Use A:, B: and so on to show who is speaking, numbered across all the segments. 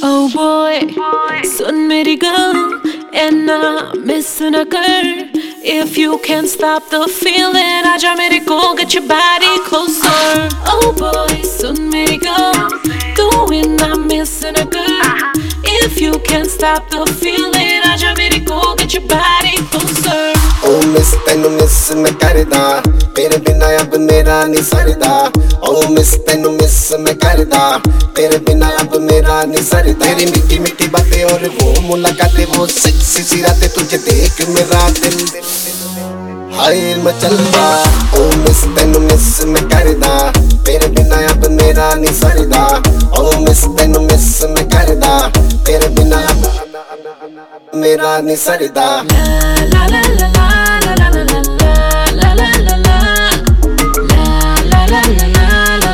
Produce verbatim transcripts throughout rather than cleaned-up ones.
A: Oh boy, सुन मेरी गल इन्ना मिस न कर. If you can't stop the feeling, आजा मेरे को, get your body closer. Oh boy, सुन मेरी गल तू इन्ना मिस न कर. If you can't stop the feeling, आजा मेरे को, get your body closer.
B: Oh miss तैनू miss मैं करदा, तेरे बिना अब मेरा नहीं सरदा. Oh miss तैनू miss मैं करदा, तेरे बिना अब मेरा नहीं सरदा. तेरी मीठी मीठी बातें और वो मुलाकातें, वो सेक्सी सी रातें, तुझे देख मेरा दिल हाय मचलदा. Oh miss तैनू miss मैं करदा, तेरे बिना अब मेरा नहीं सरदा. Oh miss तैनू miss मैं करदा, तेरे बिना अब मेरा नहीं सरदा.
A: La la la la la la la la la la la la la la la la.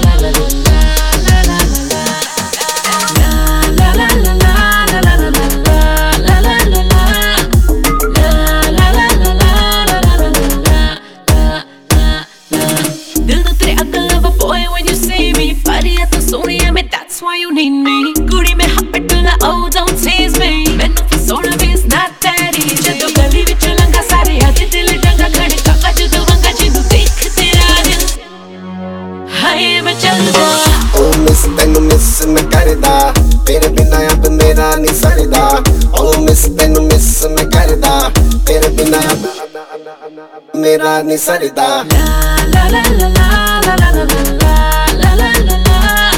A: That's why you need me. Goody me happy till the oh don't tease me. Mainu fasona भी is not that easy. जदों गली विच लंघा सारे आदे दिल डंगा खड़का वजदों वंगा जिन्नू देख तेरा दिल हाय मैं चलदा.
B: Oh miss तैनू miss मैं करदा, तेरे बिना अब मेरा नहीं सरदा. Oh miss तैनू miss मैं करदा, तेरे बिना अब मेरा नहीं सरदा.
A: La la la la la la la la la la la la.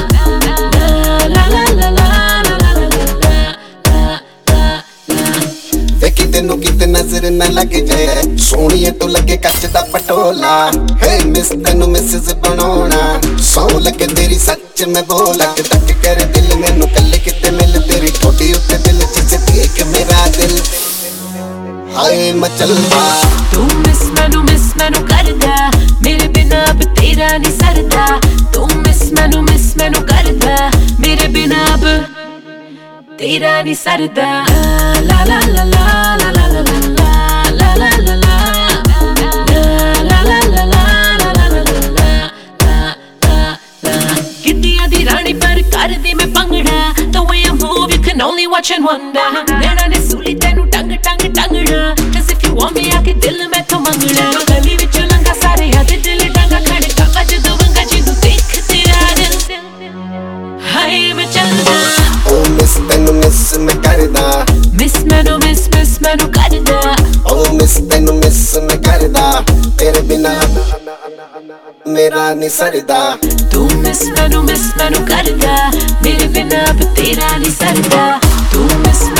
B: तेनू किते नजर न लग जाए, सोहणीए तू लगे कच दा पटोला. हे मिस तैनू मिसेस बनाउणा, सौ लगे तेरी सच में बोला. तक कर दिल मैनू कल्ले किते मिल, तेरी ठोडी उत्ते दिल जिसे देख मेरा दिल हाय मचलदा.
A: तू मिस मैनू मिस मैनू करदा, मेरे बिना अब तेरा नहीं सरदा. तू मिस मैनू मिस मैनू करदा, मेरे बिना अब तेरा नहीं सरदा. La la la la la la la la la la la la la la la la la. गिद्दियां दी रानी पर कर दी मैं पंगड़ा. The way I move you can only watch and wonder. नैना ने सूली तैनू टंग टंग टंगड़ा. Cause if you want me आके दिल मैं तो मंगड़ा. गली विच लंघा सारे आदे दिल डंगा खड़का वजदों वंगा जिन्नू देख तेरा दिल हाय मैं चलदा.
B: Oh miss तैनू miss मैं करदा,
A: मिस मैनू मिस मिस मैनू करदा.
B: Oh miss तैनू miss मैं करदा, तेरे बिना मेरा नहीं सरदा.
A: तू मिस मैनू मिस मैनू करदा, मेरे बिना अब तेरा नहीं सरदा. तू मिस